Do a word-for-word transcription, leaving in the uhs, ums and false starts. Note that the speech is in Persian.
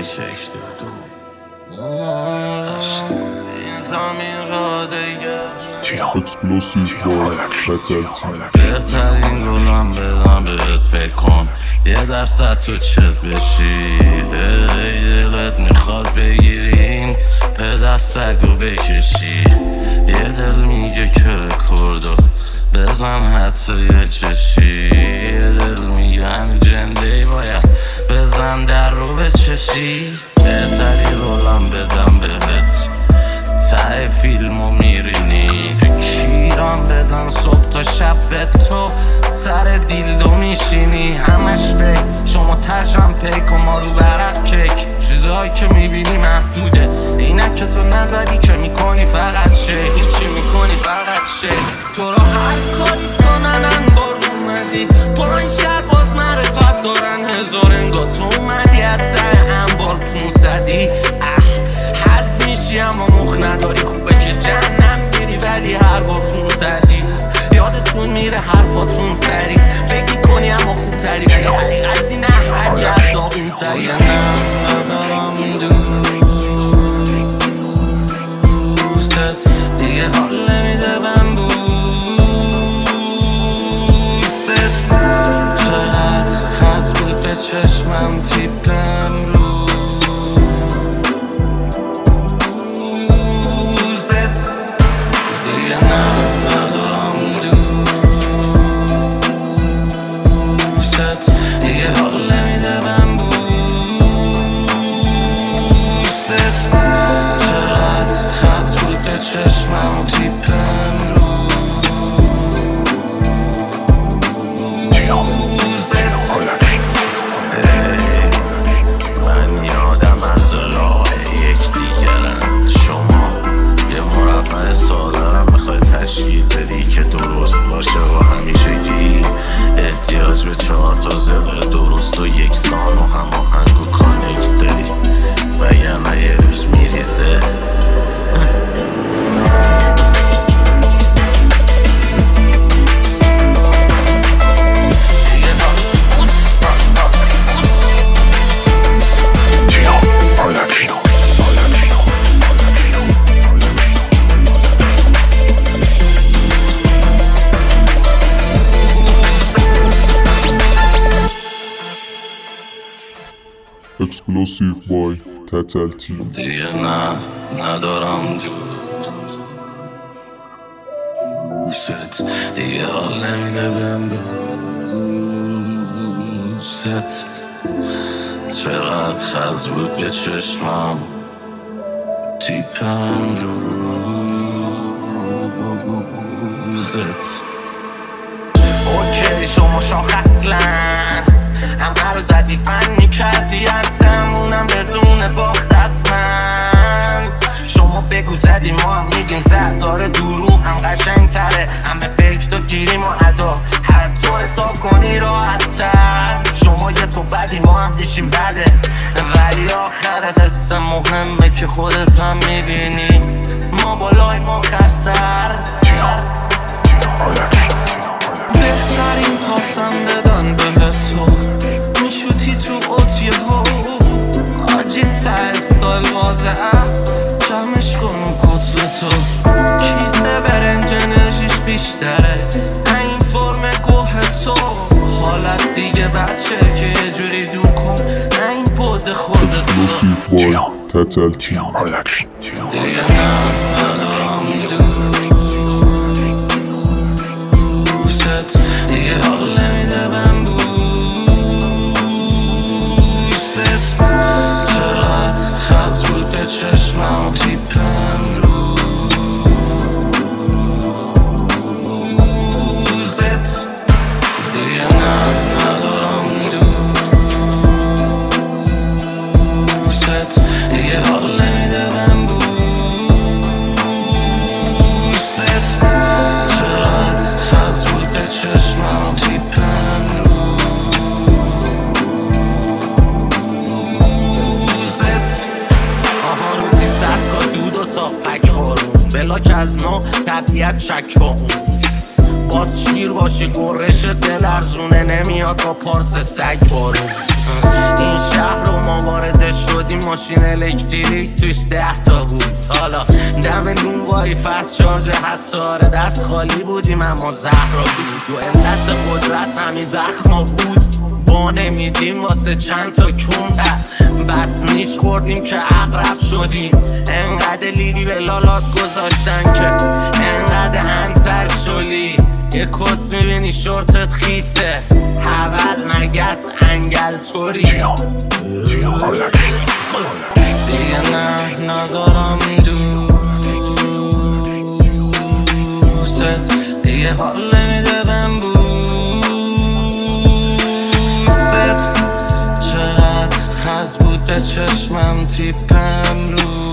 کشت دو این زمین را دیگه بهترین گلم بدم بهت فکر کن یه درصد تو چت بشی ای دلت میخواد بگیرین پدر سگ رو بکشی یه دل میگه کره کردو بزن حتی یه چشی یه دل میگه همین جنده باید بزن در رو بچشی بهتری رولم بدم بهت ته فیلمو میرینی کیران بدن صبح تا شب به تو سر دیلدو میشینی همش فکر شما تشم پیک و ما رو ورق کک چیزایی که میبینی محدوده اینک که تو نزدی که میکنی فقط شک چی میکنی فقط شک تو را هر کاریت کنن انبار اومدی پایین شهر باز معرفت دارن هزار انگار تو اومدی حتی انبار پونصدی حس میشی اما مخ نداری خوبه که جهنم میری ولی هر بار خون زدی یادتون میره حرفاتون سری فکر میکنی اما خوب تری ولی حقیقتی نه هر جذاب این تری نه ندارم دوست دیگه حال نمیده بم بوست چقدر خز بود به چشمم تیپم رو دیگه حال نمیده بم بوست چقدر خز بود به چشمم تیپم رو من یادم از راه یکدیگرند شما یه مربع ساده میخوای تشکیل بدی که درست باشه و همیشگی احتیاج به چهار تا زبه درست و یکسان و هماهنگ و کانکت داری وگرنه یه روز میریزه Exclusive boy تتل تیم دیگه نه ندارم دوست دیگه حال نمیده بهم دوست چقدر خز بود به چشمم تیپم روزت اوکی شما شاخصلن همه رو زدی فنی کردی هستم اونم بدون باخت حتما شما بگو زدی ما هم میگیم زد داره درو هم قشنگ تره هم به فکر تو گیریم و ادا حتی حساب کنی راحت تر شما یه تو بدی ما هم بیشیم بده ولی آخر قصه مهمه که خودت هم میبینی ما بالای ما خرسر بهترین پاسم بدن به تو میشوتی تو اوتیه ها آجی تا استایل واضحه جمعش کن کتل تو کیسه برنج انرژیش بیشتره این فرم گوه تو حالت دیگه بچه که یه جوری دو کن این بود خود تو تتل تیم دیگه نه ندارم دوست دیگه حال نمیده بم بوست چقدر خز بود به چشمم تیپم روزت دیگه نه ندارم دوست دیگه حال نمیده بم بوست چقدر خز بود به چشمم تیپم روزت آها روزی صد کا دود و تا پک بارون بلاک از ما طبیعت شک با اون باز شیر باشی گرش دل ارزونه نمیاد با پارس سگ بارون این شهر رو ما وارد شدیم ماشین الکتریک توش ده تا بود. حالا دم نونوایی فست شارژ حتی دست خالی بودیم اما زهرا بود. و علت قدرت همین زخما بود، با نمیدیم واسه چند تا کون بس نیش خوردیم که اقرب شدیم. انقدر لیلی به لالات گذاشتن که انقدر انتر شلی. یه کس میبینی شورتت خیسه حول مگس انگل توری. دیگه نه ندارم دوست، دیگه حال نمیده بهم بوست. چقدر خز بود به چشمم تیپ امروز.